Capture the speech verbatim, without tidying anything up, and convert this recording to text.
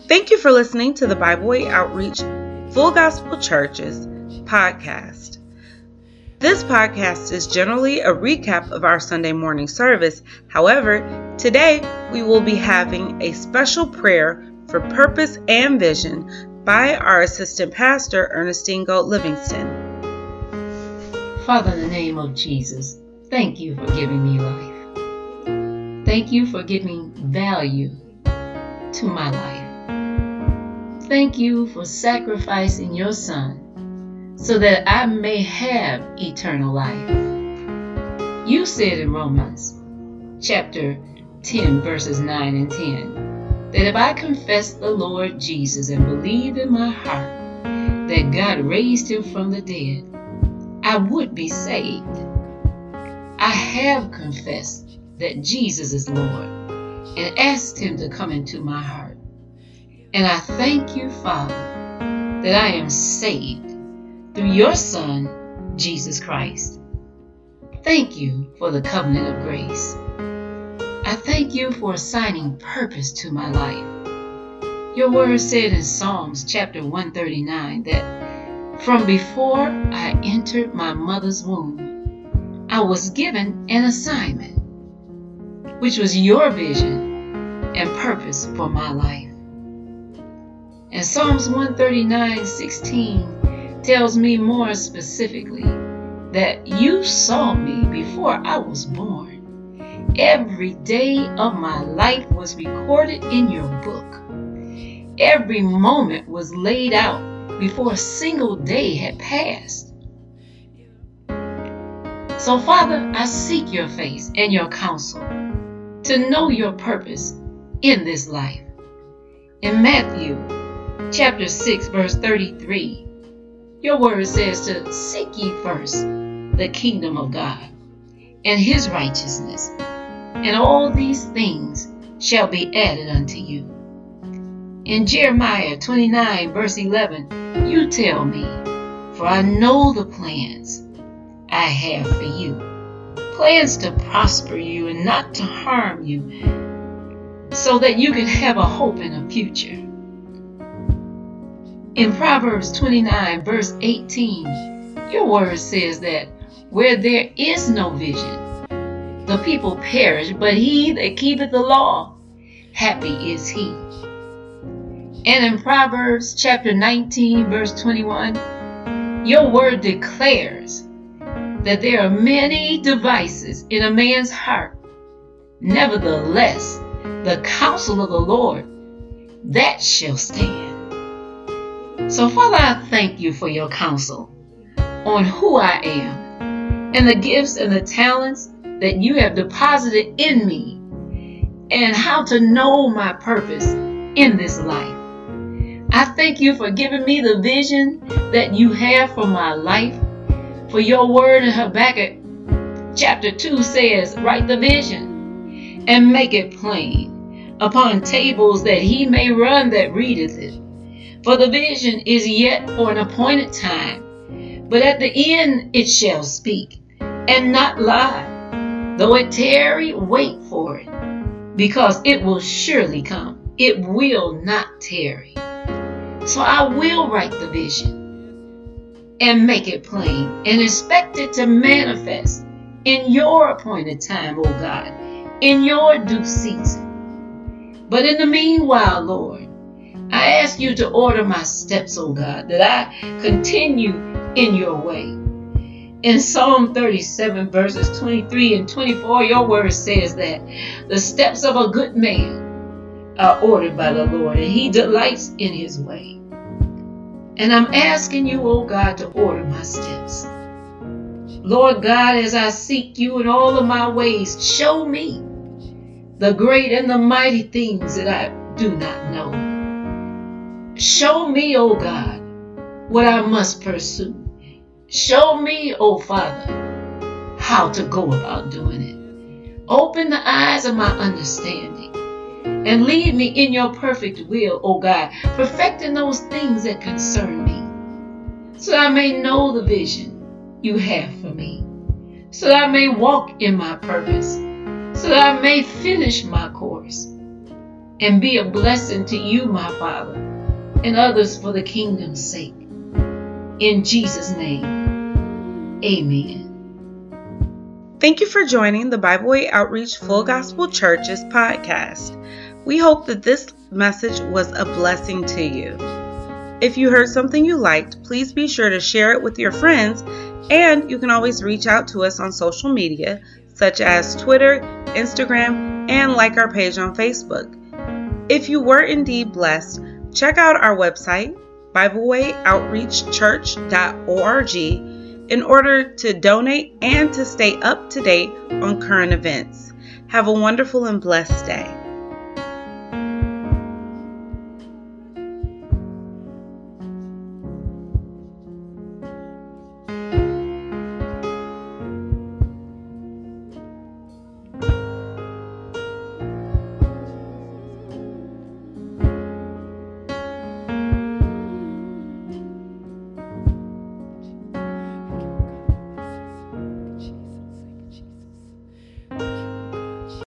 Thank you for listening to the Bible Way Outreach Full Gospel Churches podcast. This podcast is generally a recap of our Sunday morning service. However, today we will be having a special prayer for purpose and vision by our assistant pastor, Ernestine Gold Livingston. Father, in the name of Jesus, thank you for giving me life. Thank you for giving value to my life. Thank you for sacrificing your Son so that I may have eternal life. You said in Romans chapter ten, verses nine and ten, that if I confess the Lord Jesus and believe in my heart that God raised him from the dead, I would be saved. I have confessed that Jesus is Lord and asked him to come into my heart. And I thank you, Father, that I am saved through your Son, Jesus Christ. Thank you for the covenant of grace. I thank you for assigning purpose to my life. Your word said in Psalms chapter one thirty-nine that from before I entered my mother's womb, I was given an assignment, which was your vision and purpose for my life. And Psalms one thirty-nine sixteen tells me more specifically that you saw me before I was born. Every day of my life was recorded in your book. Every moment was laid out before a single day had passed. So, Father, I seek your face and your counsel to know your purpose in this life. In Matthew chapter six, verse thirty-three, your word says to seek ye first the kingdom of God and his righteousness, and all these things shall be added unto you. In Jeremiah twenty-nine, verse eleven, you tell me, for I know the plans I have for you, plans to prosper you and not to harm you, so that you can have a hope and a future. In Proverbs twenty-nine, verse eighteen, your word says that where there is no vision, the people perish, but he that keepeth the law, happy is he. And in Proverbs chapter nineteen, verse twenty-one, your word declares that there are many devices in a man's heart. Nevertheless, the counsel of the Lord, that shall stand. So, Father, I thank you for your counsel on who I am and the gifts and the talents that you have deposited in me and how to know my purpose in this life. I thank you for giving me the vision that you have for my life. For your word in Habakkuk chapter two says, write the vision and make it plain upon tables that he may run that readeth it. For the vision is yet for an appointed time, but at the end it shall speak, and not lie. Though it tarry, wait for it, because it will surely come. It will not tarry. So I will write the vision and make it plain, and expect it to manifest in your appointed time, O God, in your due season. But in the meanwhile, Lord, I ask you to order my steps, O God, that I continue in your way. In Psalm thirty-seven, verses twenty-three and twenty-four, your word says that the steps of a good man are ordered by the Lord, and he delights in his way. And I'm asking you, O God, to order my steps. Lord God, as I seek you in all of my ways, show me the great and the mighty things that I do not know. Show me, O God, what I must pursue. Show me, O Father, how to go about doing it. Open the eyes of my understanding and lead me in your perfect will, O God, perfecting those things that concern me, so that I may know the vision you have for me, so that I may walk in my purpose, so that I may finish my course. and be a blessing to you, my Father, and others for the kingdom's sake. In Jesus' name, amen. Thank you for joining the Bible Way Outreach Full Gospel Churches podcast. We hope that this message was a blessing to you. If you heard something you liked, please be sure to share it with your friends, and you can always reach out to us on social media such as Twitter, Instagram, and like our page on Facebook. If you were indeed blessed, check out our website, bible way outreach church dot org, in order to donate and to stay up to date on current events. Have a wonderful and blessed day.